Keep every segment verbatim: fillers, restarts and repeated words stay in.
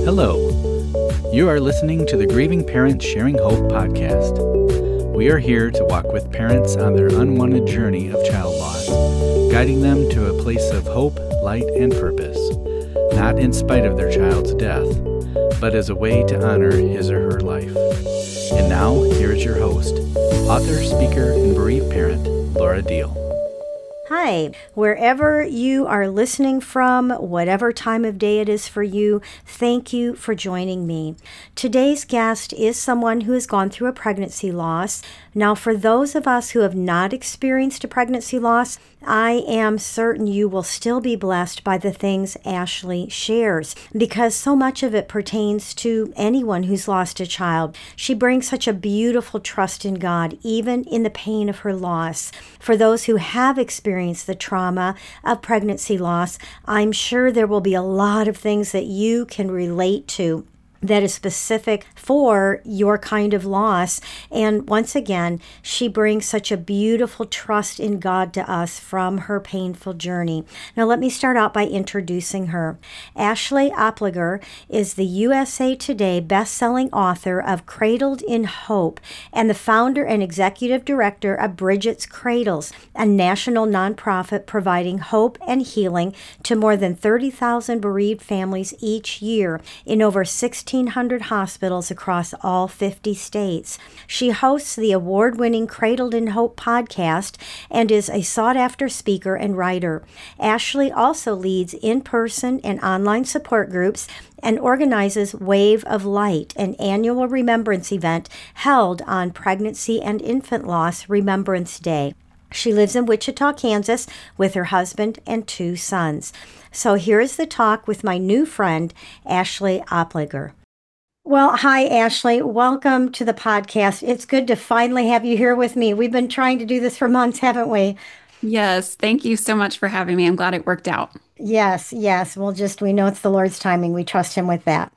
Hello. You are listening to the Grieving Parents Sharing Hope podcast. We are here to walk with parents on their unwanted journey of child loss, guiding them to a place of hope, light, and purpose, not in spite of their child's death, but as a way to honor his or her life. And now, here is your host, author, speaker, and bereaved parent, Laura Deal. Hi, wherever you are listening from, whatever time of day it is for you, thank you for joining me. Today's guest is someone who has gone through a pregnancy loss. Now, for those of us who have not experienced a pregnancy loss, I am certain you will still be blessed by the things Ashley shares, because so much of it pertains to anyone who's lost a child. She brings such a beautiful trust in God, even in the pain of her loss. For those who have experienced the trauma of pregnancy loss, I'm sure there will be a lot of things that you can relate to that is specific for your kind of loss. And once again, she brings such a beautiful trust in God to us from her painful journey. Now, let me start out by introducing her. Ashley Opliger is the U S A Today best-selling author of Cradled in Hope and the founder and executive director of Bridget's Cradles, a national nonprofit providing hope and healing to more than thirty thousand bereaved families each year in over sixteen hundred hospitals across all fifty states. She hosts the award-winning Cradled in Hope podcast and is a sought-after speaker and writer. Ashley also leads in-person and online support groups and organizes Wave of Light, an annual remembrance event held on Pregnancy and Infant Loss Remembrance Day. She lives in Wichita, Kansas, with her husband and two sons. So here is the talk with my new friend, Ashley Opliger. Well, hi, Ashley. Welcome to the podcast. It's good to finally have you here with me. We've been trying to do this for months, haven't we? Yes. Thank you so much for having me. I'm glad it worked out. Yes, yes. We'll just, we know it's the Lord's timing. We trust him with that.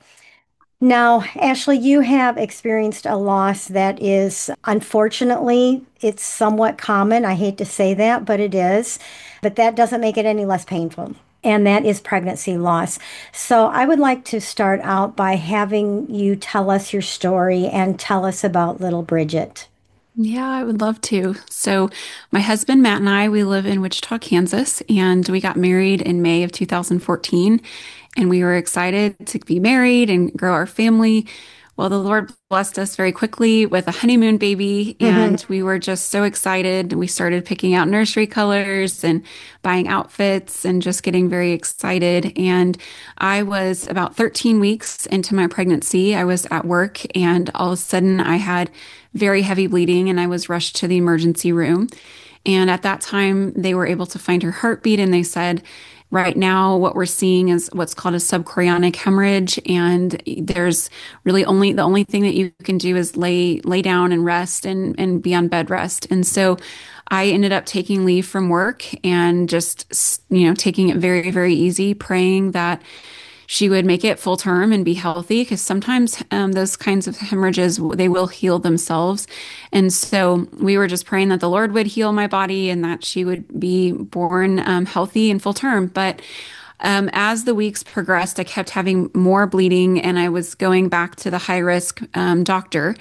Now, Ashley, you have experienced a loss that is, unfortunately, it's somewhat common. I hate to say that, but it is. But that doesn't make it any less painful. And that is pregnancy loss. So I would like to start out by having you tell us your story and tell us about little Bridget. Yeah, I would love to. So my husband, Matt, and I, we live in Wichita, Kansas, and we got married in May of two thousand fourteen. And we were excited to be married and grow our family. Well, the Lord blessed us very quickly with a honeymoon baby, and mm-hmm. we were just so excited. We started picking out nursery colors and buying outfits and just getting very excited. And I was about thirteen weeks into my pregnancy. I was at work, and all of a sudden I had very heavy bleeding, and I was rushed to the emergency room. And at that time, they were able to find her heartbeat, and they said, right now, what we're seeing is what's called a subchorionic hemorrhage, and there's really only the only thing that you can do is lay lay down and rest and and be on bed rest. And so, I ended up taking leave from work and just you know taking it very very easy, praying that she would make it full term and be healthy, because sometimes um, those kinds of hemorrhages, they will heal themselves. And so we were just praying that the Lord would heal my body and that she would be born um, healthy and full term. But um, as the weeks progressed, I kept having more bleeding, and I was going back to the high risk um, doctor.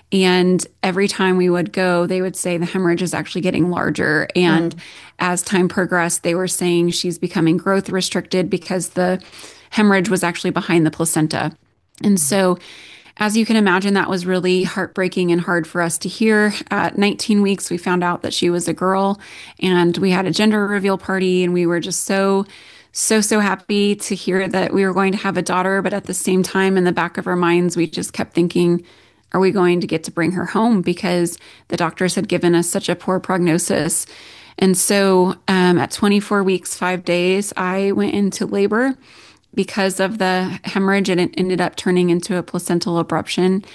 And every time we would go, they would say the hemorrhage is actually getting larger. And mm. as time progressed, they were saying she's becoming growth restricted because the hemorrhage was actually behind the placenta. And so, as you can imagine, that was really heartbreaking and hard for us to hear. At nineteen weeks, we found out that she was a girl, and we had a gender reveal party, and we were just so, so, so happy to hear that we were going to have a daughter. But at the same time, in the back of our minds, we just kept thinking, are we going to get to bring her home? Because the doctors had given us such a poor prognosis. And so um, at twenty-four weeks, five days, I went into labor. Because of the hemorrhage, and it ended up turning into a placental abruption.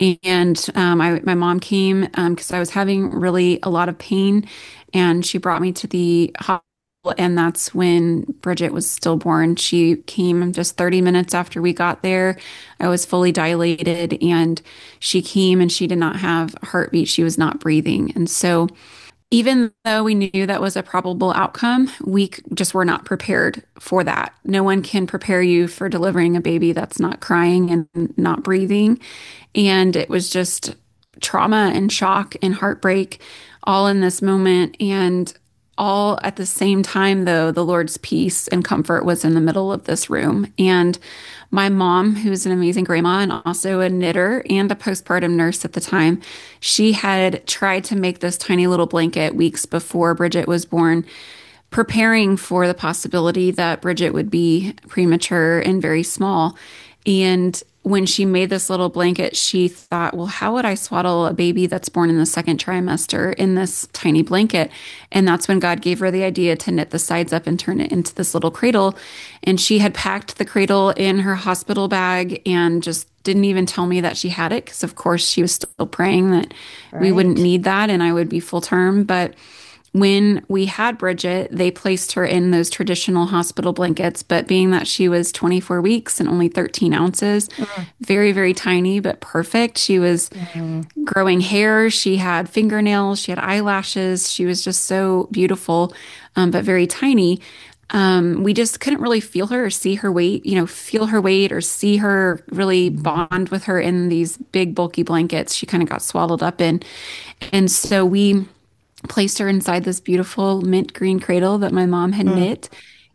And um, I, my mom came because um, I was having really a lot of pain, and she brought me to the hospital. And that's when Bridget was stillborn. She came just thirty minutes after we got there. I was fully dilated, and she came, and she did not have a heartbeat. She was not breathing. And so Even though we knew that was a probable outcome, we c- just were not prepared for that. No one can prepare you for delivering a baby that's not crying and not breathing. And it was just trauma and shock and heartbreak all in this moment. And all at the same time, though, the Lord's peace and comfort was in the middle of this room. And my mom, who's an amazing grandma and also a knitter and a postpartum nurse at the time, she had tried to make this tiny little blanket weeks before Bridget was born, preparing for the possibility that Bridget would be premature and very small. And when she made this little blanket, she thought, well, how would I swaddle a baby that's born in the second trimester in this tiny blanket? And that's when God gave her the idea to knit the sides up and turn it into this little cradle. And she had packed the cradle in her hospital bag and just didn't even tell me that she had it because, of course, she was still praying that we wouldn't Right. need that and I would be full term. But when we had Bridget, they placed her in those traditional hospital blankets, but being that she was twenty-four weeks and only thirteen ounces, Mm, very, very tiny, but perfect. She was mm, growing hair. She had fingernails. She had eyelashes. She was just so beautiful, um, but very tiny. Um, we just couldn't really feel her or see her weight, you know, feel her weight or see her really bond with her in these big, bulky blankets she kind of got swaddled up in. And so we placed her inside this beautiful mint green cradle that my mom had mm. knit.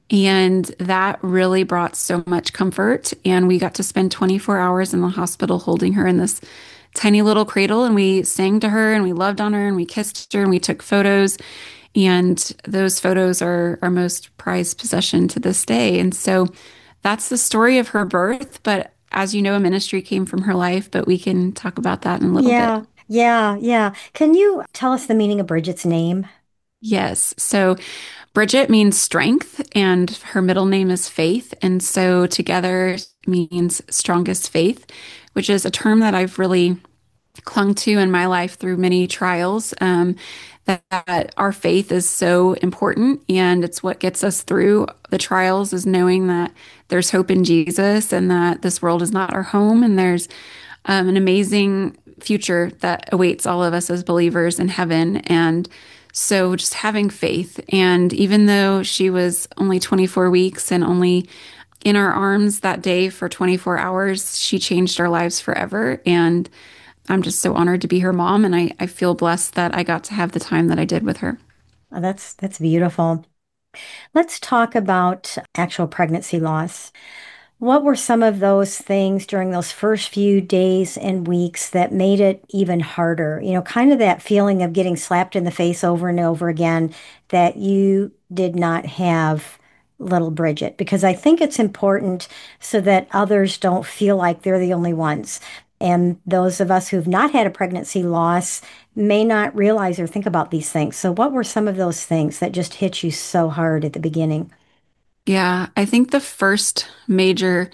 And that really brought so much comfort. And we got to spend twenty-four hours in the hospital holding her in this tiny little cradle. And we sang to her and we loved on her and we kissed her and we took photos. And those photos are our most prized possession to this day. And so that's the story of her birth. But as you know, a ministry came from her life, but we can talk about that in a little bit. Yeah, yeah, yeah. Can you tell us the meaning of Bridget's name? Yes. So Bridget means strength, and her middle name is Faith. And so together means strongest faith, which is a term that I've really clung to in my life through many trials. Um, that, that our faith is so important, and it's what gets us through the trials, is knowing that there's hope in Jesus and that this world is not our home, and there's um, an amazing future that awaits all of us as believers in heaven. And so just having faith. And even though she was only twenty-four weeks and only in our arms that day for twenty-four hours, she changed our lives forever. And I'm just so honored to be her mom. And I, I feel blessed that I got to have the time that I did with her. Oh, that's that's beautiful. Let's talk about actual pregnancy loss. What were some of those things during those first few days and weeks that made it even harder? You know, kind of that feeling of getting slapped in the face over and over again that you did not have little Bridget, because I think it's important so that others don't feel like they're the only ones. And those of us who've not had a pregnancy loss may not realize or think about these things. So, what were some of those things that just hit you so hard at the beginning? Yeah, I think the first major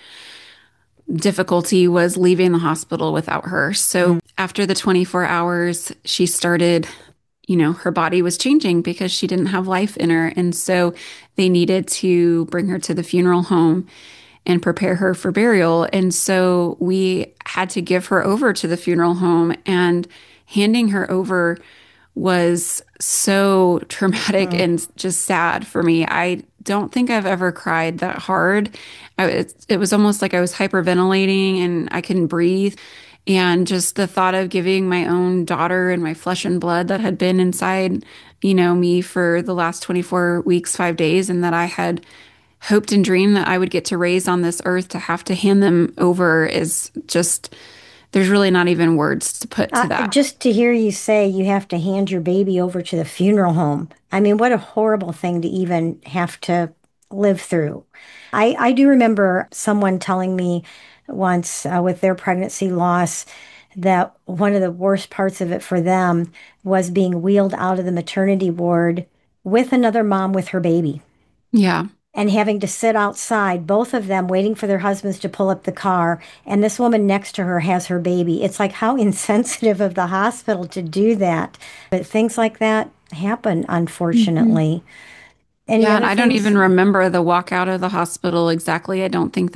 difficulty was leaving the hospital without her. So after the twenty-four hours, she started, you know, her body was changing because she didn't have life in her. And so they needed to bring her to the funeral home and prepare her for burial. And so we had to give her over to the funeral home, and handing her over was so traumatic Mm. and just sad for me. I don't think I've ever cried that hard. I, it, it was almost like I was hyperventilating and I couldn't breathe. And just the thought of giving my own daughter and my flesh and blood that had been inside, you know, me for the last twenty-four weeks, five days, and that I had hoped and dreamed that I would get to raise on this earth, to have to hand them over is just, there's really not even words to put Uh, to that. just to hear you say you have to hand your baby over to the funeral home. I mean, what a horrible thing to even have to live through. I, I do remember someone telling me once uh, with their pregnancy loss that one of the worst parts of it for them was being wheeled out of the maternity ward with another mom with her baby Yeah. and having to sit outside, both of them waiting for their husbands to pull up the car. And this woman next to her has her baby. It's like how insensitive of the hospital to do that. But things like that happen, Mhm. unfortunately. Any Yeah, and other I don't things? even remember the walk out of the hospital exactly. I don't think that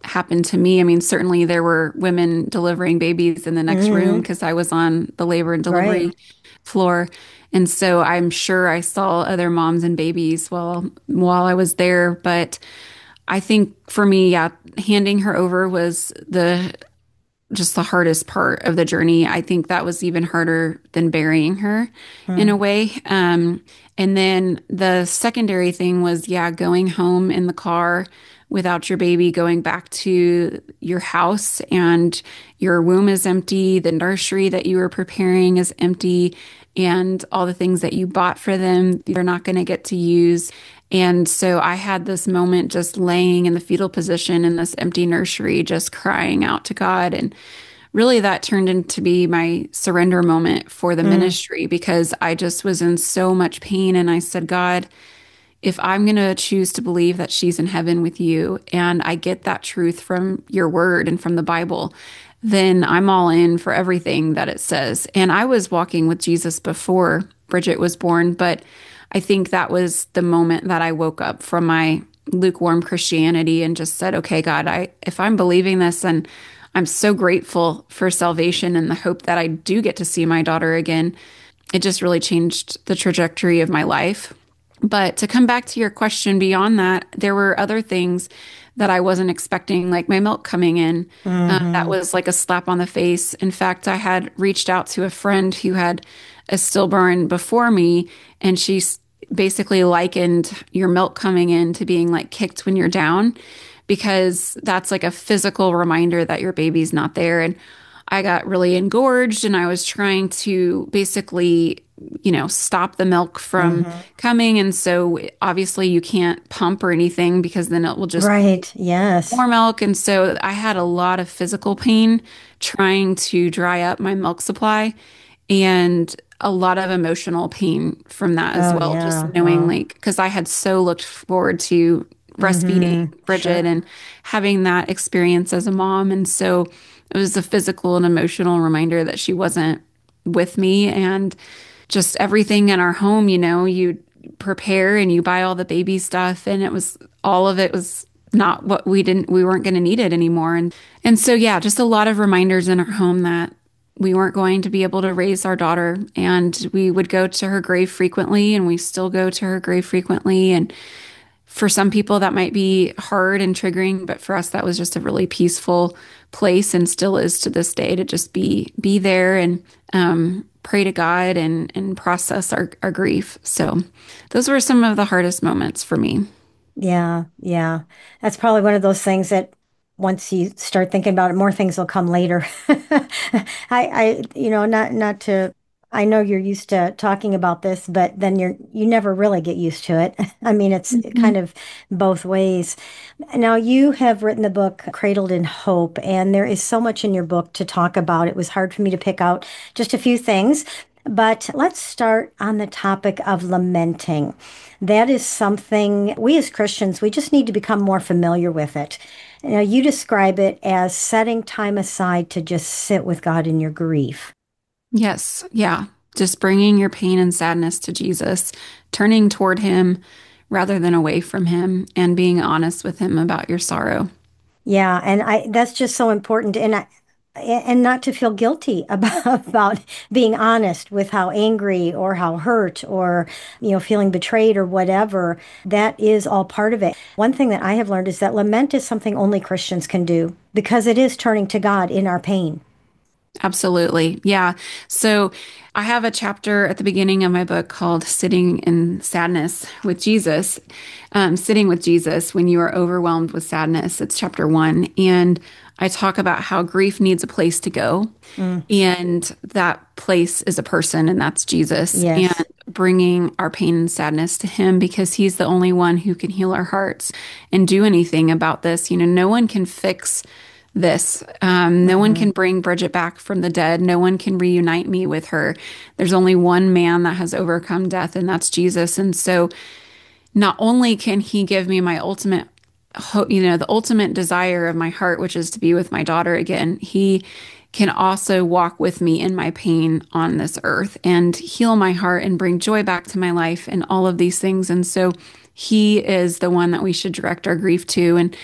happened to me. I mean, certainly there were women delivering babies in the next room Hmm. because I was on the labor and Right. delivery floor. And so I'm sure I saw other moms and babies while while I was there. But I think for me, yeah, handing her over was the just the hardest part of the journey. I think that was even harder than burying her in a Hmm. way. Um, and then the secondary thing was, yeah, going home in the car without your baby, going back to your house and your womb is empty, the nursery that you were preparing is empty, and all the things that you bought for them, you're not going to get to use. And so I had this moment just laying in the fetal position in this empty nursery, just crying out to God. And really that turned into be my surrender moment for the Hmm. ministry because I just was in so much pain. And I said, God, if I'm going to choose to believe that she's in heaven with you and I get that truth from your word and from the Bible, then I'm all in for everything that it says. And I was walking with Jesus before Bridget was born, but I think that was the moment that I woke up from my lukewarm Christianity and just said, okay, God, I if I'm believing this and I'm so grateful for salvation and the hope that I do get to see my daughter again, it just really changed the trajectory of my life. But to come back to your question, beyond that, there were other things that I wasn't expecting, like my milk coming in. Uh, that Hmm. was like a slap on the face. In fact, I had reached out to a friend who had a stillborn before me, and she s- basically likened your milk coming in to being like kicked when you're down, because that's like a physical reminder that your baby's not there. And I got really engorged and I was trying to basically, you know, stop the milk from Hmm. coming. And so obviously you can't pump or anything because then it will just Right. Yes. more milk. And so I had a lot of physical pain trying to dry up my milk supply and a lot of emotional pain from that as Oh, well. Just yeah. knowing, Wow. like, because I had so looked forward to breastfeeding Hmm. Bridget Sure. and having that experience as a mom. And so it was a physical and emotional reminder that she wasn't with me. And just everything in our home, you know, you prepare and you buy all the baby stuff, and it was all of it was not what we didn't we weren't going to need it anymore. And and so yeah, just a lot of reminders in our home that we weren't going to be able to raise our daughter, and we would go to her grave frequently, and we still go to her grave frequently. And for some people that might be hard and triggering, but for us that was just a really peaceful place, and still is to this day, to just be be there and um, pray to God and and process our, our grief. So those were some of the hardest moments for me. Yeah. Yeah. That's probably one of those things that once you start thinking about it, more things will come later. I, I, you know, not, not to, I know you're used to talking about this, but then you're, you never really get used to it. I mean, it's kind Mhm. of both ways. Now, you have written the book Cradled in Hope, and there is so much in your book to talk about. It was hard for me to pick out just a few things. But let's start on the topic of lamenting. That is something we as Christians, we just need to become more familiar with it. Now, you describe it as setting time aside to just sit with God in your grief. Yes, yeah. Just bringing your pain and sadness to Jesus, turning toward him rather than away from him, and being honest with him about your sorrow. Yeah, and I that's just so important. And I and not to feel guilty about about being honest with how angry or how hurt or you know feeling betrayed or whatever. That is all part of it. One thing that I have learned is that lament is something only Christians can do because it is turning to God in our pain. Absolutely. Yeah. So I have a chapter at the beginning of my book called Sitting in Sadness with Jesus. Um, Sitting with Jesus when you are overwhelmed with sadness. It's chapter one. And I talk about how grief needs a place to go. Mm, And that place is a person, and that's Jesus. And yes. bringing our pain and sadness to him because he's the only one who can heal our hearts and do anything about this. You know, no one can fix this. Um, no one Hmm. can bring Bridget back from the dead. No one can reunite me with her. There's only one man that has overcome death, and that's Jesus. And so, not only can he give me my ultimate hope, you know, the ultimate desire of my heart, which is to be with my daughter again, he can also walk with me in my pain on this earth and heal my heart and bring joy back to my life and all of these things. And so, he is the one that we should direct our grief to. And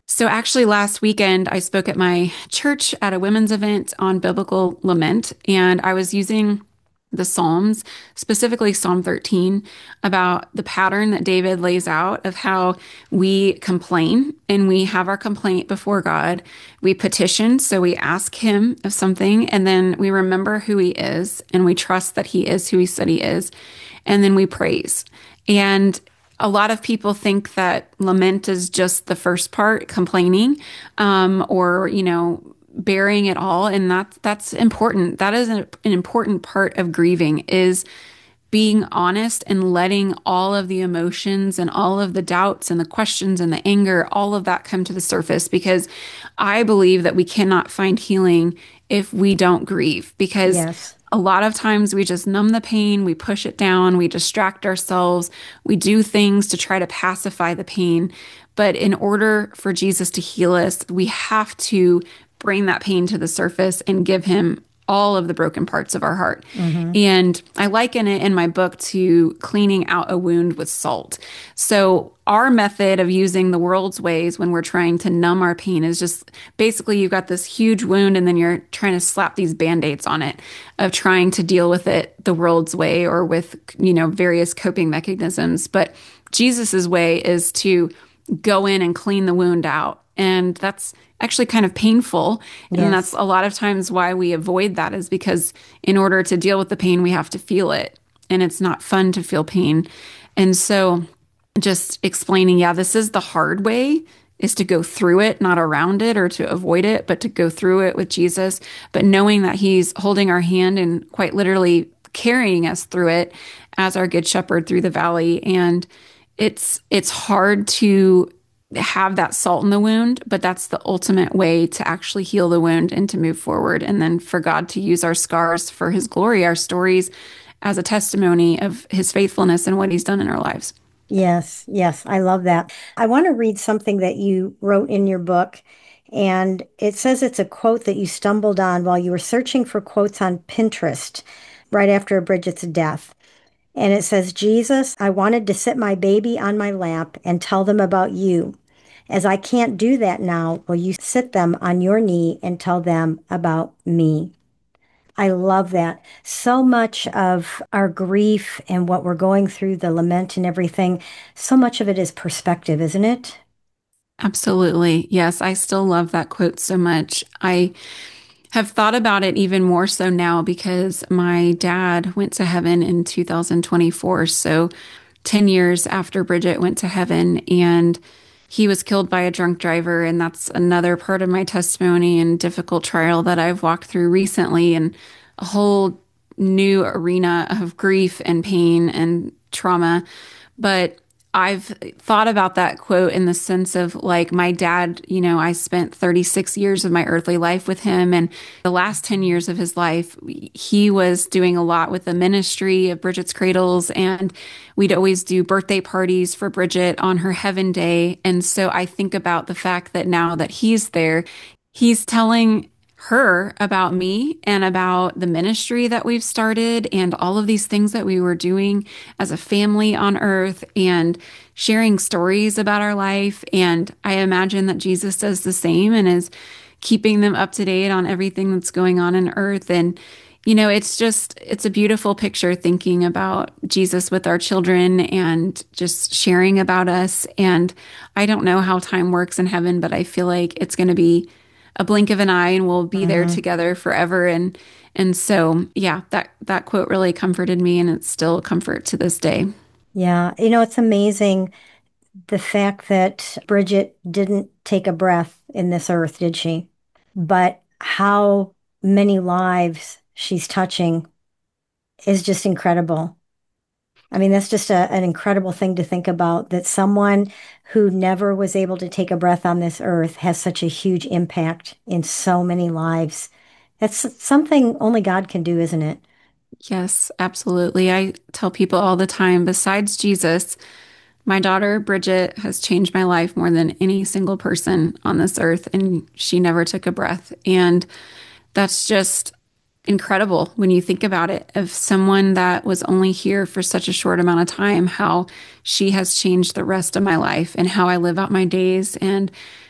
So actually last weekend I spoke at my church at a women's event on biblical lament, and I was using the Psalms, specifically Psalm thirteen, about the pattern that David lays out of how we complain and we have our complaint before God. We petition, so we ask him of something, and then we remember who he is and we trust that he is who he said he is, and then we praise. And a lot of people think that lament is just the first part, complaining, um, or, you know, bearing it all. And that's, that's important. That is an, an important part of grieving, is being honest and letting all of the emotions and all of the doubts and the questions and the anger, all of that come to the surface, because I believe that we cannot find healing if we don't grieve, because Yes. a lot of times we just numb the pain, we push it down, we distract ourselves, we do things to try to pacify the pain. But in order for Jesus to heal us, we have to bring that pain to the surface and give him all of the broken parts of our heart. Mm-hmm. And I liken it in my book to cleaning out a wound with salt. So our method of using the world's ways when we're trying to numb our pain is just basically you've got this huge wound and then you're trying to slap these band-aids on it, of trying to deal with it the world's way or with, you know, various coping mechanisms. But Jesus's way is to go in and clean the wound out. And that's actually kind of painful. Yes. And that's a lot of times why we avoid that, is because in order to deal with the pain, we have to feel it. And it's not fun to feel pain. And so just explaining, yeah, this is the hard way, is to go through it, not around it or to avoid it, but to go through it with Jesus. But knowing that he's holding our hand and quite literally carrying us through it as our good shepherd through the valley. And it's it's hard to have that salt in the wound, but that's the ultimate way to actually heal the wound and to move forward. And then for God to use our scars for his glory, our stories, as a testimony of his faithfulness and what he's done in our lives. Yes, yes, I love that. I want to read something that you wrote in your book, and it says it's a quote that you stumbled on while you were searching for quotes on Pinterest right after Bridget's death. And it says, "Jesus, I wanted to sit my baby on my lap and tell them about you. As I can't do that now, will you sit them on your knee and tell them about me?" I love that. So much of our grief and what we're going through, the lament and everything, so much of it is perspective, isn't it? Absolutely. Yes, I still love that quote so much. I have thought about it even more so now because my dad went to heaven in two thousand twenty-four. So ten years after Bridget went to heaven, and he was killed by a drunk driver. And that's another part of my testimony and difficult trial that I've walked through recently, and a whole new arena of grief and pain and trauma. But I've thought about that quote in the sense of, like, my dad, you know, I spent thirty-six years of my earthly life with him. And the last ten years of his life, he was doing a lot with the ministry of Bridget's Cradles. And we'd always do birthday parties for Bridget on her heaven day. And so I think about the fact that now that he's there, he's telling her about me and about the ministry that we've started and all of these things that we were doing as a family on earth, and sharing stories about our life. And I imagine that Jesus does the same and is keeping them up to date on everything that's going on in earth. And, you know, it's just, it's a beautiful picture thinking about Jesus with our children and just sharing about us. And I don't know how time works in heaven, but I feel like it's going to be a blink of an eye and we'll be mm-hmm. there together forever. And, and so, yeah, that, that quote really comforted me, and it's still a comfort to this day. Yeah. You know, it's amazing the fact that Bridget didn't take a breath in this earth, did she? But how many lives she's touching is just incredible. I mean, that's just a, an incredible thing to think about, that someone who never was able to take a breath on this earth has such a huge impact in so many lives. That's something only God can do, isn't it? Yes, absolutely. I tell people all the time, besides Jesus, my daughter, Bridget, has changed my life more than any single person on this earth, and she never took a breath. And that's just incredible when you think about it, of someone that was only here for such a short amount of time, how she has changed the rest of my life and how I live out my days and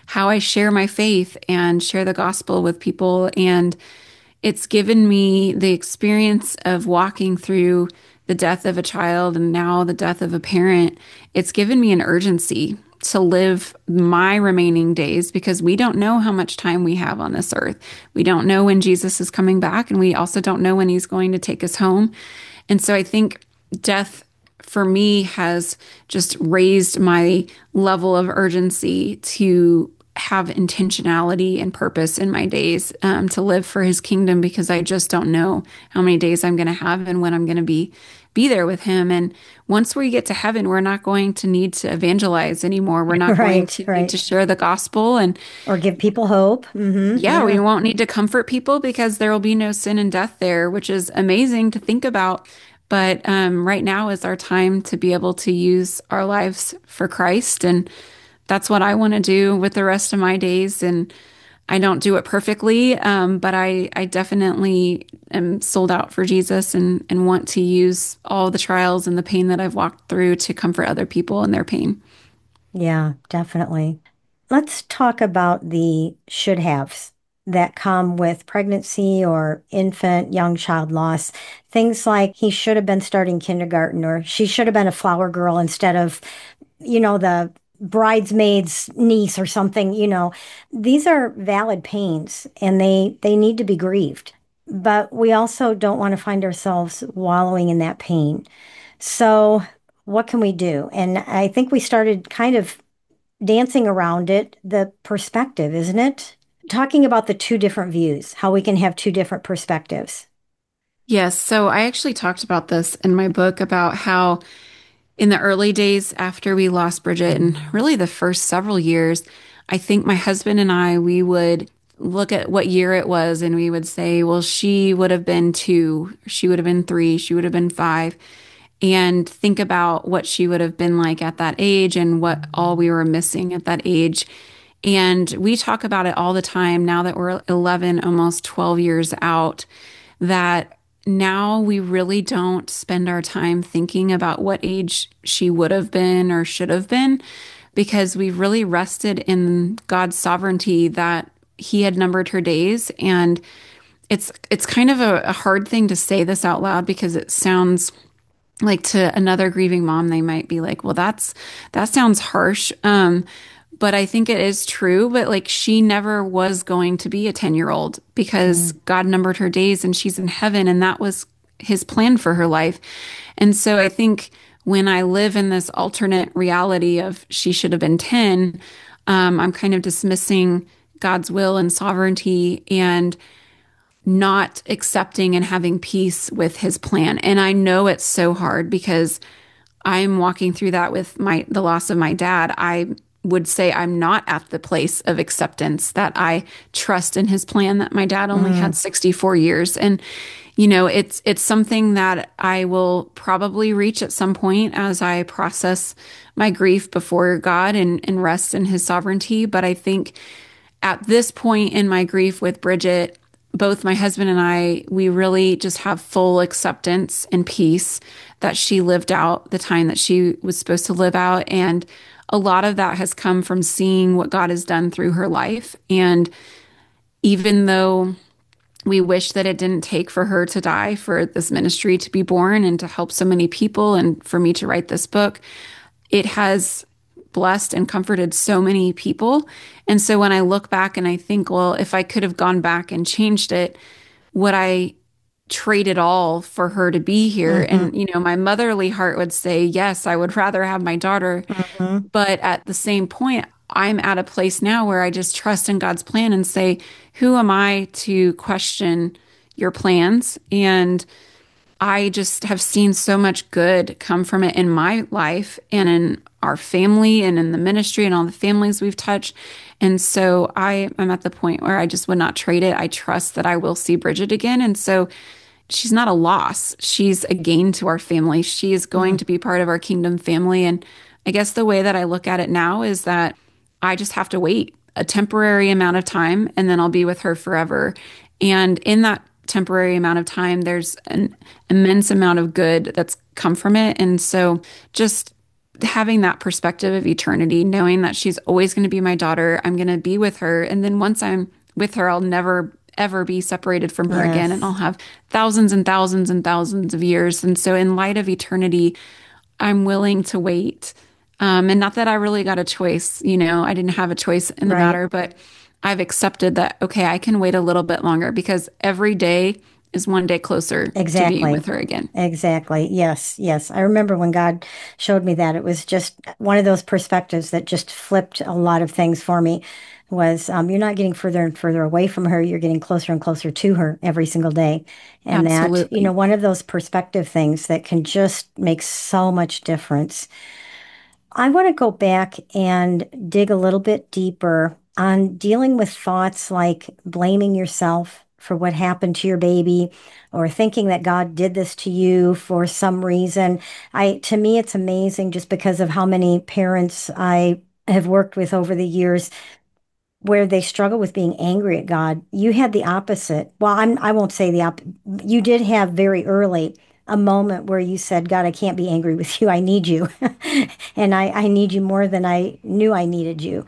how I share my faith and share the gospel with people. And it's given me the experience of walking through the death of a child and now the death of a parent. It's given me an urgency to live my remaining days because we don't know how much time we have on this earth. We don't know when Jesus is coming back, and we also don't know when he's going to take us home. And so I think death for me has just raised my level of urgency to have intentionality and purpose in my days, um, to live for his kingdom, because I just don't know how many days I'm going to have and when I'm going to be be there with him. And once we get to heaven, we're not going to need to evangelize anymore. We're not Right, going to right. need to share the gospel. And Or give people hope. Hmm. yeah, we won't need to comfort people because there will be no sin and death there, which is amazing to think about. But um, right now is our time to be able to use our lives for Christ. And that's what I want to do with the rest of my days. And I don't do it perfectly, um, but I, I definitely am sold out for Jesus and, and want to use all the trials and the pain that I've walked through to comfort other people in their pain. Yeah, definitely. Let's talk about the should haves that come with pregnancy or infant, young child loss. Things like he should have been starting kindergarten, or she should have been a flower girl instead of, you know, the bridesmaid's niece or something, you know. These are valid pains and they they need to be grieved. But we also don't want to find ourselves wallowing in that pain. So, what can we do? And I think we started kind of dancing around it, the perspective, isn't it? Talking about the two different views, how we can have two different perspectives. Yes, so I actually talked about this in my book about how in the early days after we lost Bridget, and really the first several years, I think my husband and I, we would look at what year it was and we would say, well, she would have been two, she would have been three, she would have been five, and think about what she would have been like at that age and what all we were missing at that age. And we talk about it all the time now that we're eleven, almost twelve years out, that now we really don't spend our time thinking about what age she would have been or should have been, because we've really rested in God's sovereignty that he had numbered her days. And it's it's kind of a, a hard thing to say this out loud because it sounds like, to another grieving mom, they might be like, well, that's that sounds harsh. Um, but I think it is true. But like, she never was going to be a ten year old because Mm. God numbered her days and she's in heaven, and that was his plan for her life. And so I think when I live in this alternate reality of she should have been ten, um, I'm kind of dismissing God's will and sovereignty and not accepting and having peace with his plan. And I know it's so hard because I'm walking through that with my the loss of my dad. I would say I'm not at the place of acceptance, that I trust in his plan, that my dad only Mm. had sixty-four years. And you know, it's it's something that I will probably reach at some point as I process my grief before God and, and rest in his sovereignty. But I think at this point in my grief with Bridget, both my husband and I, we really just have full acceptance and peace that she lived out the time that she was supposed to live out. And a lot of that has come from seeing what God has done through her life. And even though we wish that it didn't take for her to die, for this ministry to be born and to help so many people and for me to write this book, it has blessed and comforted so many people. And so when I look back and I think, well, if I could have gone back and changed it, would I trade it all for her to be here? Mm-hmm. And, you know, my motherly heart would say, yes, I would rather have my daughter. Mm-hmm. But at the same point, I'm at a place now where I just trust in God's plan and say, who am I to question your plans? And I just have seen so much good come from it in my life and in our family and in the ministry and all the families we've touched. And so I am at the point where I just would not trade it. I trust that I will see Bridget again. And so she's not a loss. She's a gain to our family. She is going Mm. to be part of our kingdom family. And I guess the way that I look at it now is that I just have to wait a temporary amount of time and then I'll be with her forever. And in that temporary amount of time, there's an immense amount of good that's come from it. And so just having that perspective of eternity, knowing that she's always going to be my daughter, I'm going to be with her. And then once I'm with her, I'll never, ever be separated from her again. And I'll Yes. have thousands and thousands and thousands of years. And so, in light of eternity, I'm willing to wait. Um, and not that I really got a choice, you know, I didn't have a choice in the Right. matter, but I've accepted that, okay, I can wait a little bit longer because every day is one day closer to being Exactly. with her again. Exactly. Yes. Yes. I remember when God showed me that. It was just one of those perspectives that just flipped a lot of things for me. Was um, you're not getting further and further away from her. You're getting closer and closer to her every single day. And that, you know, Absolutely. one of those perspective things that can just make so much difference. I want to go back and dig a little bit deeper on dealing with thoughts like blaming yourself for what happened to your baby or thinking that God did this to you for some reason. I to me it's amazing just because of how many parents I have worked with over the years where they struggle with being angry at God. You had the opposite. Well, I'm I won't say the op you did have very early a moment where you said, God, I can't be angry with you. I need you. And I, I need you more than I knew I needed you.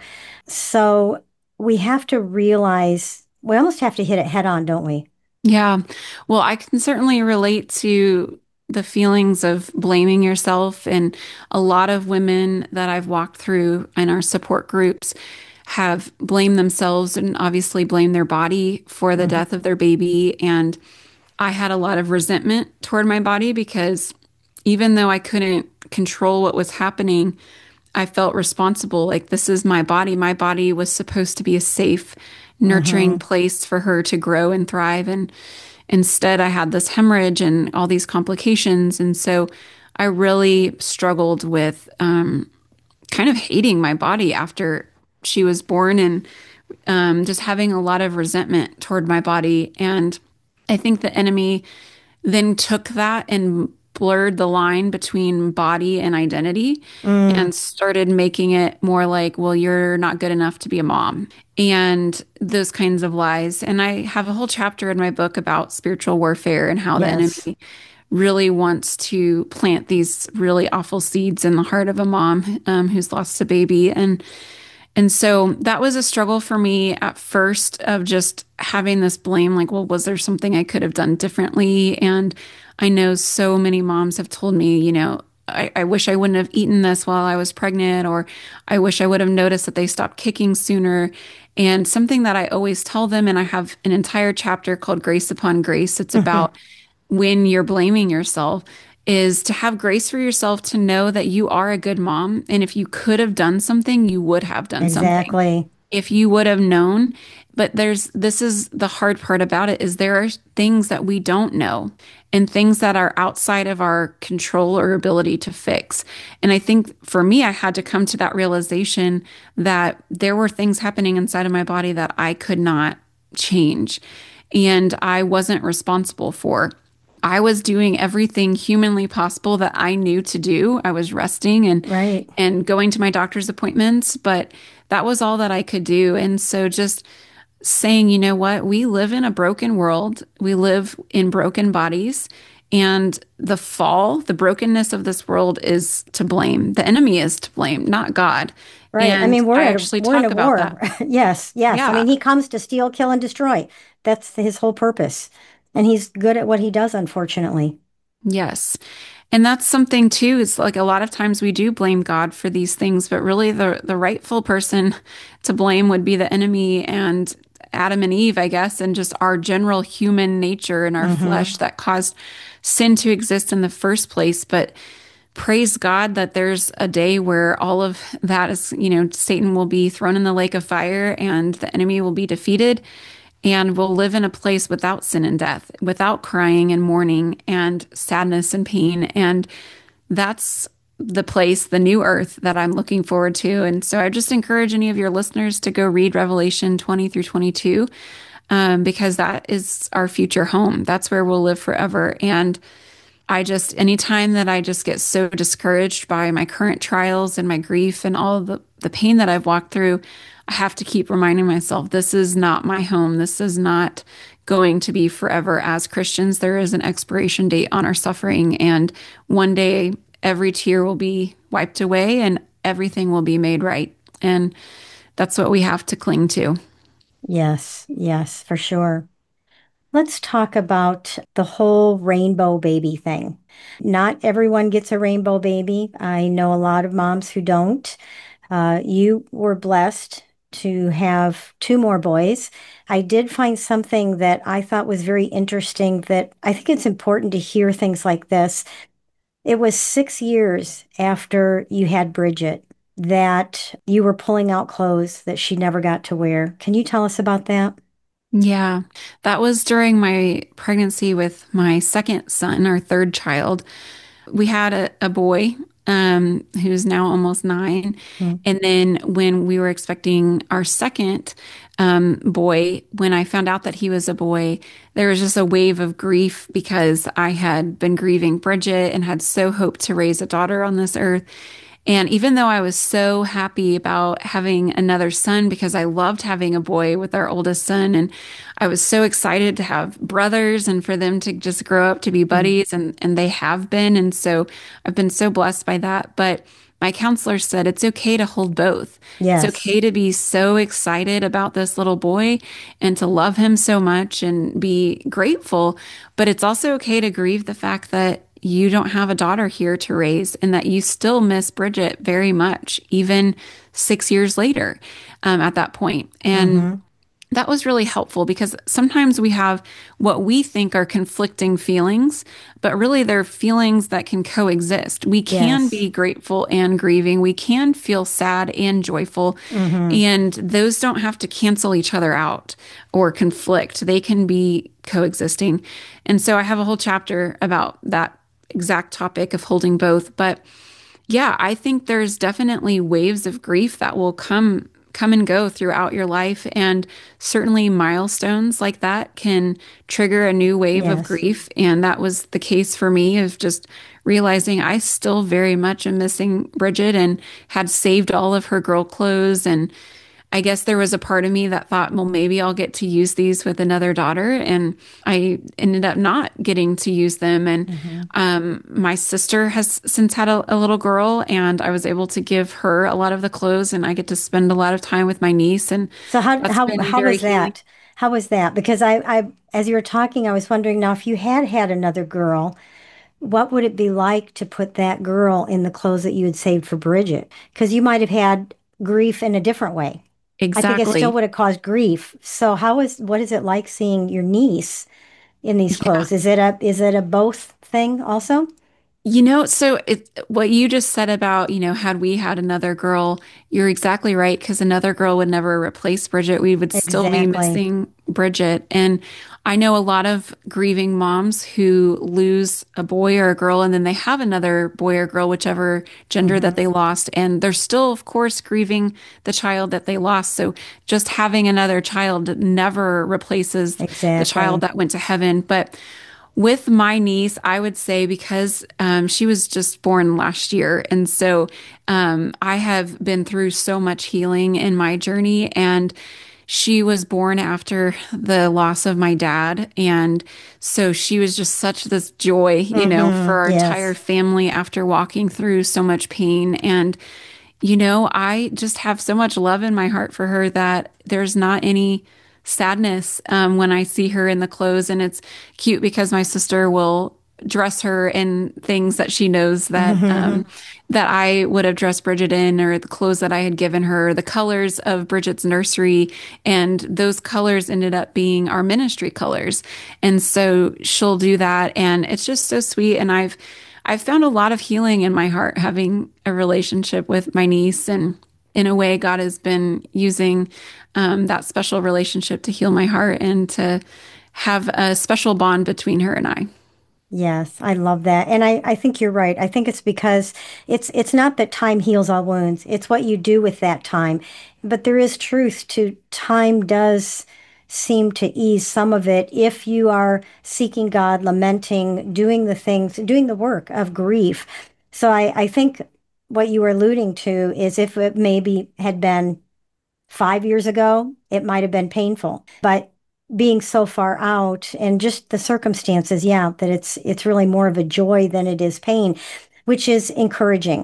So we have to realize we almost have to hit it head on, don't we? Yeah. Well, I can certainly relate to the feelings of blaming yourself. And a lot of women that I've walked through in our support groups have blamed themselves and obviously blamed their body for the Hmm. death of their baby. And I had a lot of resentment toward my body because even though I couldn't control what was happening, I felt responsible. Like, this is my body. My body was supposed to be a safe, nurturing Hmm. place for her to grow and thrive. And instead, I had this hemorrhage and all these complications. And so I really struggled with um, kind of hating my body after she was born and um, just having a lot of resentment toward my body. And I think the enemy then took that and blurred the line between body and identity Mm, and started making it more like, well, you're not good enough to be a mom, and those kinds of lies. And I have a whole chapter in my book about spiritual warfare and how the yes. enemy really wants to plant these really awful seeds in the heart of a mom um, who's lost a baby. And and so that was a struggle for me at first of just having this blame, like, well, was there something I could have done differently? And I know so many moms have told me, you know, I, I wish I wouldn't have eaten this while I was pregnant, or I wish I would have noticed that they stopped kicking sooner. And something that I always tell them, and I have an entire chapter called Grace Upon Grace. It's Hmm. about when you're blaming yourself, is to have grace for yourself to know that you are a good mom. And if you could have done something, you would have done something. Exactly. If you would have known. But there's, this is the hard part about it, is there are things that we don't know and things that are outside of our control or ability to fix. And I think for me, I had to come to that realization that there were things happening inside of my body that I could not change and I wasn't responsible for. I was doing everything humanly possible that I knew to do. I was resting and Right. and going to my doctor's appointments, but that was all that I could do. And so just saying, you know what, we live in a broken world. We live in broken bodies. And the fall, the brokenness of this world is to blame. The enemy is to blame, not God. Right. I And mean, we're I at a, actually we're in a talk about war. that. Yes. Yes. I Yeah. mean, he comes to steal, kill, and destroy. That's his whole purpose. And he's good at what he does, unfortunately. Yes. And that's something too, is like a lot of times we do blame God for these things, but really the the rightful person to blame would be the enemy and Adam and Eve, I guess, and just our general human nature and our Hmm. flesh that caused sin to exist in the first place. But praise God that there's a day where all of that is, you know, Satan will be thrown in the lake of fire and the enemy will be defeated and we'll live in a place without sin and death, without crying and mourning and sadness and pain. And that's the place, the new earth that I'm looking forward to. And so I just encourage any of your listeners to go read Revelation twenty through twenty-two, um, because that is our future home. That's where we'll live forever. And I just, anytime that I just get so discouraged by my current trials and my grief and all the, the pain that I've walked through, I have to keep reminding myself, this is not my home. This is not going to be forever. As Christians, there is an expiration date on our suffering. And one day, every tear will be wiped away and everything will be made right. And that's what we have to cling to. Yes, yes, for sure. Let's talk about the whole rainbow baby thing. Not everyone gets a rainbow baby. I know a lot of moms who don't. Uh, you were blessed to have two more boys. I did find something that I thought was very interesting that I think it's important to hear things like this. It was six years after you had Bridget that you were pulling out clothes that she never got to wear. Can you tell us about that? Yeah, that was during my pregnancy with my second son, our third child. We had a, a boy um, who's now almost nine. Mm. And then when we were expecting our second um, boy, when I found out that he was a boy, there was just a wave of grief because I had been grieving Bridget and had so hoped to raise a daughter on this earth. And even though I was so happy about having another son because I loved having a boy with our oldest son, and I was so excited to have brothers and for them to just grow up to be Mm. buddies, and, and they have been. And so I've been so blessed by that. But my counselor said it's okay to hold both. It's Yes. okay to be so excited about this little boy and to love him so much and be grateful. But it's also okay to grieve the fact that you don't have a daughter here to raise and that you still miss Bridget very much, even six years later, um, at that point. And Hmm. that was really helpful because sometimes we have what we think are conflicting feelings, but really they're feelings that can coexist. We can Yes. be grateful and grieving. We can feel sad and joyful, Hmm. and those don't have to cancel each other out or conflict. They can be coexisting. And so I have a whole chapter about that exact topic of holding both. But yeah, I think there's definitely waves of grief that will come come and go throughout your life, and certainly milestones like that can trigger a new wave of Yes. grief, and that was the case for me of just realizing I still very much am missing Bridget and had saved all of her girl clothes. And I guess there was a part of me that thought, well, maybe I'll get to use these with another daughter. And I ended up not getting to use them. And Hmm. um, my sister has since had a, a little girl, and I was able to give her a lot of the clothes, and I get to spend a lot of time with my niece. And So how that's how been how very was healing. that? How was that? Because I I as you were talking, I was wondering now if you had had another girl, what would it be like to put that girl in the clothes that you had saved for Bridget? Because you might have had grief in a different way. I think it still Exactly. would have caused grief. So how is what is it like seeing your niece in these Yeah. clothes? Is it a is it a both thing also? You know, so it, what you just said about, you know, had we had another girl, you're exactly right, because another girl would never replace Bridget. We would still be Exactly. missing Bridget. And I know a lot of grieving moms who lose a boy or a girl, and then they have another boy or girl, whichever gender that Hmm. they lost. And they're still, of course, grieving the child that they lost. So just having another child never replaces the child Exactly. that went to heaven. But with my niece, I would say because um, she was just born last year. And so um, I have been through so much healing in my journey. And she was born after the loss of my dad. And so she was just such this joy, you know, for Hmm. our entire Yes. family after walking through so much pain. And, you know, I just have so much love in my heart for her that there's not any sadness um, when I see her in the clothes. And it's cute because my sister will dress her in things that she knows that Hmm. um, that I would have dressed Bridget in, or the clothes that I had given her, the colors of Bridget's nursery, and those colors ended up being our ministry colors. And so she'll do that, and it's just so sweet. And I've I've found a lot of healing in my heart having a relationship with my niece, and in a way, God has been using um, that special relationship to heal my heart and to have a special bond between her and I. Yes, I love that. And I, I think you're right. I think it's because it's it's not that time heals all wounds. It's what you do with that time. But there is truth to time does seem to ease some of it if you are seeking God, lamenting, doing the things, doing the work of grief. So I, I think what you were alluding to is if it maybe had been five years ago, it might have been painful. But being so far out and just the circumstances, yeah, that it's it's really more of a joy than it is pain, which is encouraging.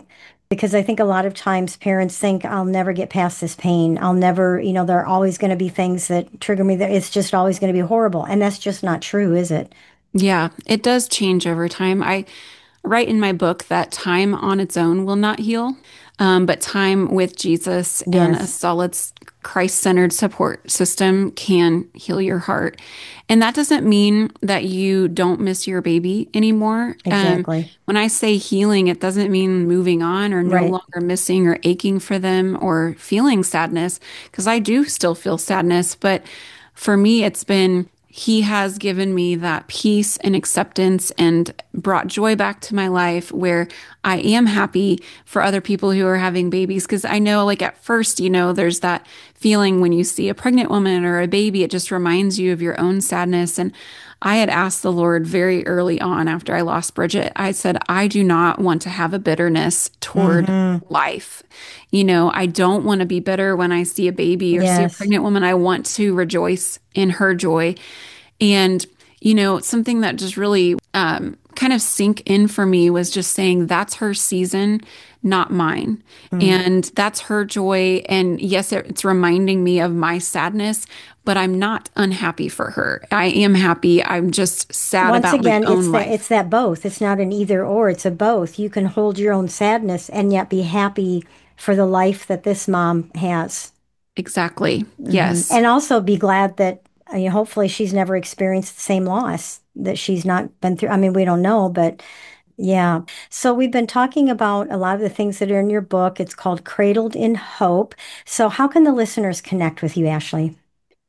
Because I think a lot of times parents think, I'll never get past this pain. I'll never, you know, there are always going to be things that trigger me. That it's just always going to be horrible. And that's just not true, is it? Yeah, it does change over time. I write in my book that time on its own will not heal, um, but time with Jesus and a Yes, solid Christ-centered support system can heal your heart. And that doesn't mean that you don't miss your baby anymore. Um, exactly. when I say healing, it doesn't mean moving on or no Right. longer missing or aching for them or feeling sadness, because I do still feel sadness. But for me, it's been he has given me that peace and acceptance and brought joy back to my life where I am happy for other people who are having babies. Because I know, like, at first, you know, there's that feeling when you see a pregnant woman or a baby, it just reminds you of your own sadness. And I had asked the Lord very early on after I lost Bridget, I said, I do not want to have a bitterness toward Mm-hmm. life. You know, I don't want to be bitter when I see a baby or see a Yes. pregnant woman. I want to rejoice in her joy. And, you know, something that just really um, kind of sink in for me was just saying that's her season, not mine. Mm. And that's her joy. And yes, it- it's reminding me of my sadness, but I'm not unhappy for her. I am happy. I'm just sad Once about my again, it's own that it's life. that both. It's not an either or, it's a both. You can hold your own sadness and yet be happy for the life that this mom has. Exactly. Hmm. Yes. And also be glad that I mean, hopefully she's never experienced the same loss that she's not been through. I mean, we don't know, but yeah. So we've been talking about a lot of the things that are in your book. It's called Cradled in Hope. So how can the listeners connect with you, Ashley?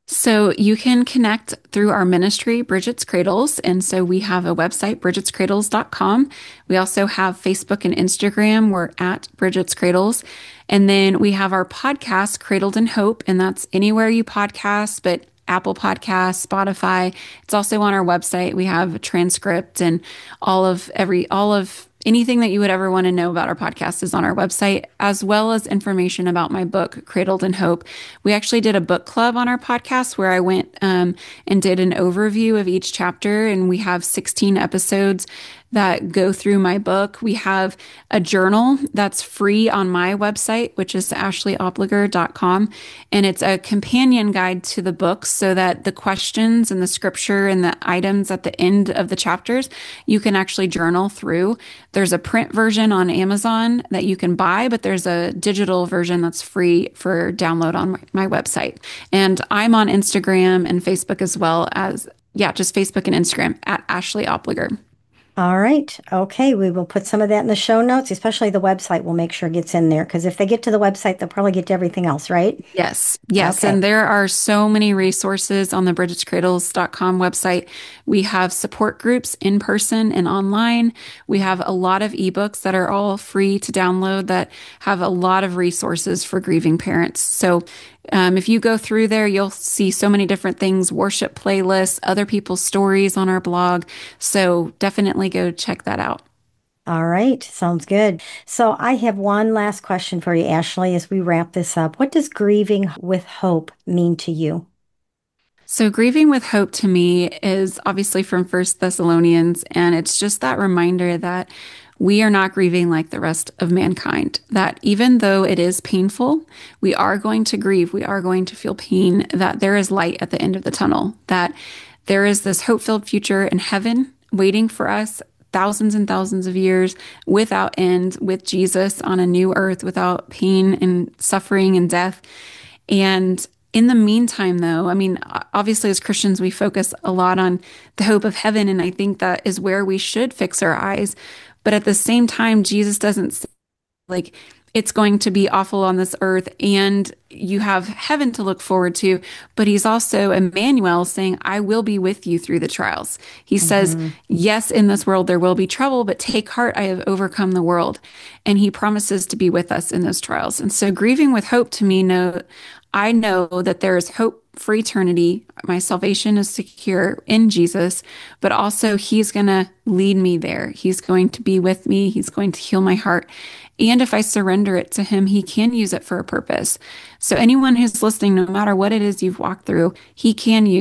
So you can connect through our ministry, Bridget's Cradles. And so we have a website, bridgets cradles dot com. We also have Facebook and Instagram. We're at Bridget's Cradles. And then we have our podcast, Cradled in Hope, and that's anywhere you podcast, but Apple Podcasts, Spotify. It's also on our website. We have a transcript and all of every, all of anything that you would ever want to know about our podcast is on our website, as well as information about my book, Cradled in Hope. We actually did a book club on our podcast where I went um, and did an overview of each chapter, and we have sixteen episodes that go through my book. We have a journal that's free on my website, which is ashley opliger dot com. And it's a companion guide to the book so that the questions and the scripture and the items at the end of the chapters, you can actually journal through. There's a print version on Amazon that you can buy, but there's a digital version that's free for download on my, my website. And I'm on Instagram and Facebook as well as, yeah, just Facebook and Instagram at Ashley Opliger. All right. Okay. We will put some of that in the show notes, especially the website. We'll make sure it gets in there because if they get to the website, they'll probably get to everything else, right? Yes, yes. Okay. And there are so many resources on the bridgets cradles dot com website. We have support groups in person and online. We have a lot of ebooks that are all free to download that have a lot of resources for grieving parents. So um, if you go through there, you'll see so many different things, worship playlists, other people's stories on our blog. So definitely go check that out. All right. Sounds good. So I have one last question for you, Ashley, as we wrap this up. What does grieving with hope mean to you? So grieving with hope to me is obviously from First Thessalonians, and it's just that reminder that we are not grieving like the rest of mankind, that even though it is painful, we are going to grieve, we are going to feel pain, that there is light at the end of the tunnel, that there is this hope-filled future in heaven waiting for us thousands and thousands of years without end with Jesus on a new earth without pain and suffering and death. And in the meantime, though, I mean, obviously, as Christians, we focus a lot on the hope of heaven, and I think that is where we should fix our eyes. But at the same time, Jesus doesn't say, like, it's going to be awful on this earth and you have heaven to look forward to. But he's also Emmanuel saying, I will be with you through the trials. He says, Hmm. yes, in this world there will be trouble, but take heart, I have overcome the world. And he promises to be with us in those trials. And so grieving with hope to me, no, I know that there is hope for eternity. My salvation is secure in Jesus, but also he's going to lead me there. He's going to be with me. He's going to heal my heart. And if I surrender it to him, he can use it for a purpose. So anyone who's listening, no matter what it is you've walked through, he can use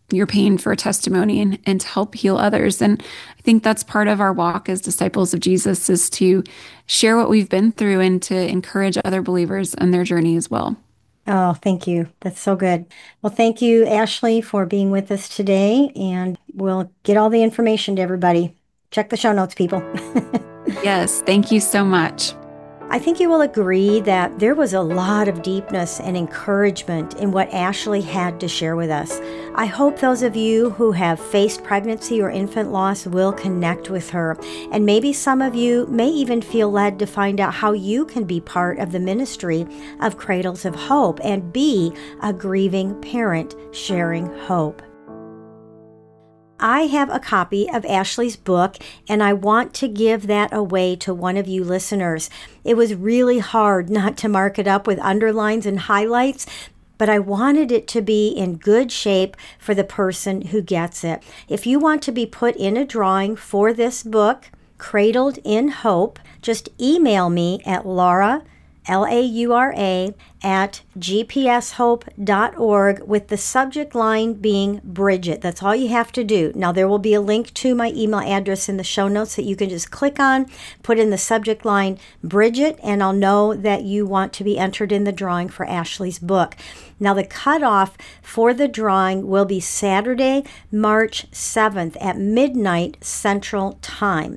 your pain for a testimony and, and to help heal others. And I think that's part of our walk as disciples of Jesus, is to share what we've been through and to encourage other believers on their journey as well. Oh, thank you. That's so good. Well, thank you, Ashley, for being with us today. And we'll get all the information to everybody. Check the show notes, people. Yes, thank you so much. I think you will agree that there was a lot of deepness and encouragement in what Ashley had to share with us. I hope those of you who have faced pregnancy or infant loss will connect with her. And maybe some of you may even feel led to find out how you can be part of the ministry of Cradles of Hope and be a grieving parent sharing hope. I have a copy of Ashley's book, and I want to give that away to one of you listeners. It was really hard not to mark it up with underlines and highlights, but I wanted it to be in good shape for the person who gets it. If you want to be put in a drawing for this book, Cradled in Hope, just email me at Laura, L A U R A, at g p s hope dot org with the subject line being Bridget. That's all you have to do. Now, there will be a link to my email address in the show notes that you can just click on, put in the subject line Bridget, and I'll know that you want to be entered in the drawing for Ashley's book. Now, the cutoff for the drawing will be Saturday, March seventh at midnight Central Time.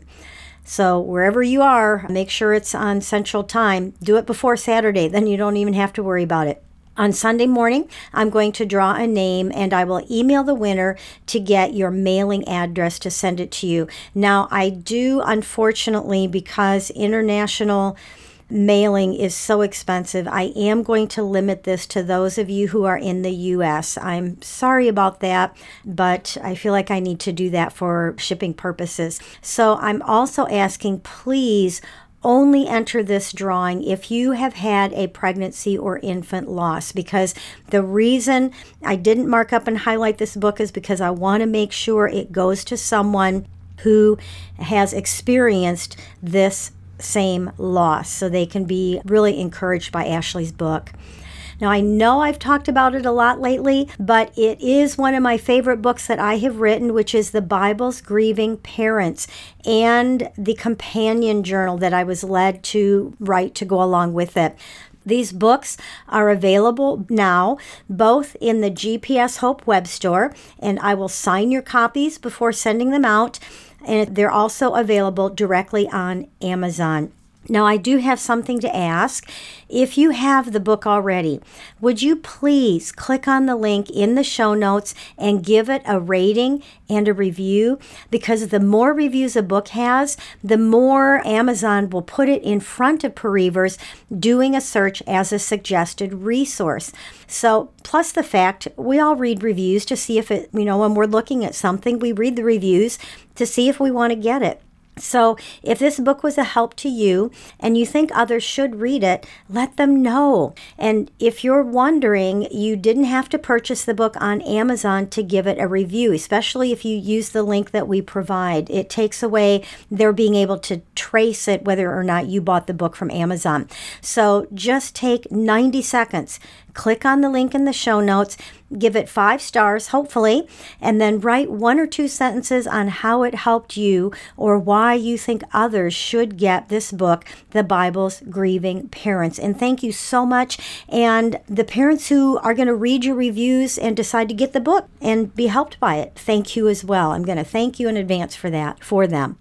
So wherever you are, make sure it's on Central Time. Do it before Saturday, then you don't even have to worry about it. On Sunday morning, I'm going to draw a name and I will email the winner to get your mailing address to send it to you. Now, I do, unfortunately, because international mailing is so expensive, I am going to limit this to those of you who are in the U S. I'm sorry about that, but I feel like I need to do that for shipping purposes. So I'm also asking, please only enter this drawing if you have had a pregnancy or infant loss, because the reason I didn't mark up and highlight this book is because I want to make sure it goes to someone who has experienced this same loss, so they can be really encouraged by Ashley's book. Now, I know I've talked about it a lot lately, but it is one of my favorite books that I have written, which is the Bible's Grieving Parents and the companion journal that I was led to write to go along with it. These books are available now, both in the G P S Hope web store, and I will sign your copies before sending them out. And they're also available directly on Amazon. Now, I do have something to ask. If you have the book already, would you please click on the link in the show notes and give it a rating and a review? Because the more reviews a book has, the more Amazon will put it in front of Perivers doing a search as a suggested resource. So, plus the fact, we all read reviews to see if it, you know, when we're looking at something, we read the reviews to see if we want to get it. So if this book was a help to you and you think others should read it, let them know. And if you're wondering, you didn't have to purchase the book on Amazon to give it a review, especially if you use the link that we provide. It takes away their being able to trace it, whether or not you bought the book from Amazon. So just take ninety seconds. Click on the link in the show notes, give it five stars, hopefully, and then write one or two sentences on how it helped you or why you think others should get this book, The Bible's Grieving Parents. And thank you so much. And the parents who are going to read your reviews and decide to get the book and be helped by it, thank you as well. I'm going to thank you in advance for that, for them.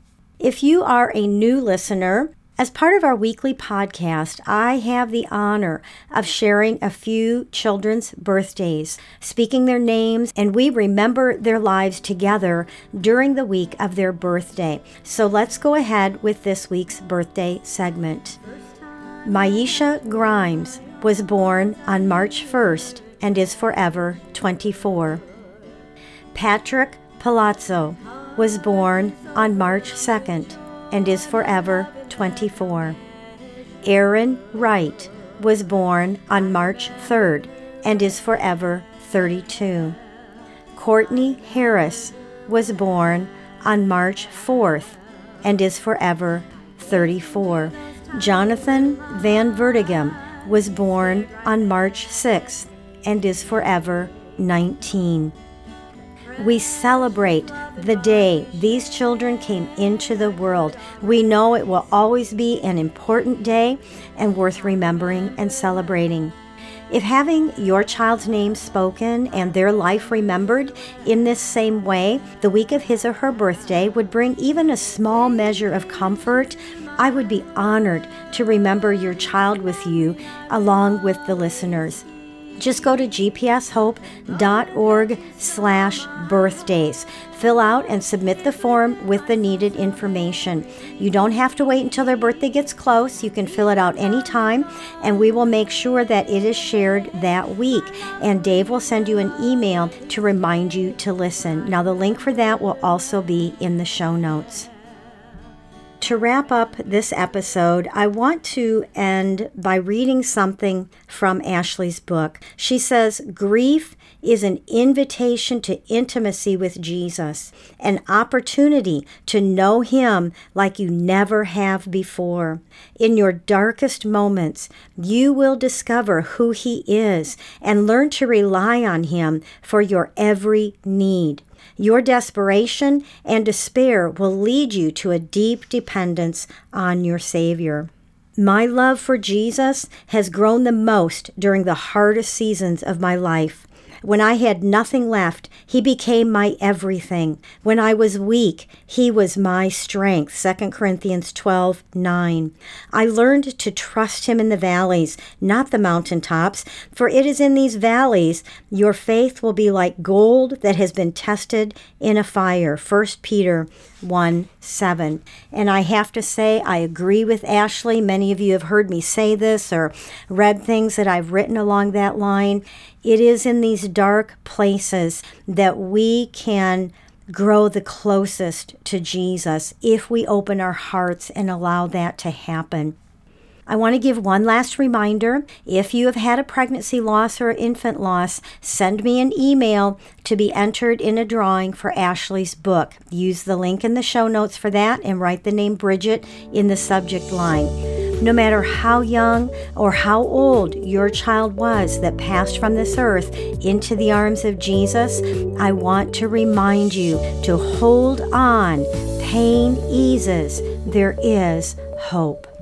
If you are a new listener, as part of our weekly podcast, I have the honor of sharing a few children's birthdays, speaking their names, and we remember their lives together during the week of their birthday. So let's go ahead with this week's birthday segment. Maisha Grimes was born on March first and is forever twenty-four. Patrick Palazzo was born on March second and is forever twenty-four. Aaron Wright was born on March third and is forever thirty-two. Courtney Harris was born on March fourth and is forever thirty-four. Jonathan Van Vertigem was born on March sixth and is forever nineteen. We celebrate the day these children came into the world. We know it will always be an important day and worth remembering and celebrating. If having your child's name spoken and their life remembered in this same way the week of his or her birthday would bring even a small measure of comfort, I would be honored to remember your child with you along with the listeners. Just go to g p s hope dot org slash birthdays. Fill out and submit the form with the needed information. You don't have to wait until their birthday gets close. You can fill it out anytime, and we will make sure that it is shared that week. And Dave will send you an email to remind you to listen. Now, the link for that will also be in the show notes. To wrap up this episode, I want to end by reading something from Ashley's book. She says, "Grief is an invitation to intimacy with Jesus, an opportunity to know Him like you never have before. In your darkest moments, you will discover who He is and learn to rely on Him for your every need. Your desperation and despair will lead you to a deep dependence on your Savior." My love for Jesus has grown the most during the hardest seasons of my life. When I had nothing left, He became my everything. When I was weak, He was my strength. Second Corinthians twelve nine. I learned to trust Him in the valleys, not the mountaintops, for it is in these valleys your faith will be like gold that has been tested in a fire. First Peter one seven. And I have to say, I agree with Ashley. Many of you have heard me say this or read things that I've written along that line. It is in these dark places that we can grow the closest to Jesus if we open our hearts and allow that to happen. I want to give one last reminder. If you have had a pregnancy loss or infant loss, send me an email to be entered in a drawing for Ashley's book. Use the link in the show notes for that and write the name Bridget in the subject line. No matter how young or how old your child was that passed from this earth into the arms of Jesus, I want to remind you to hold on. Pain eases. There is hope.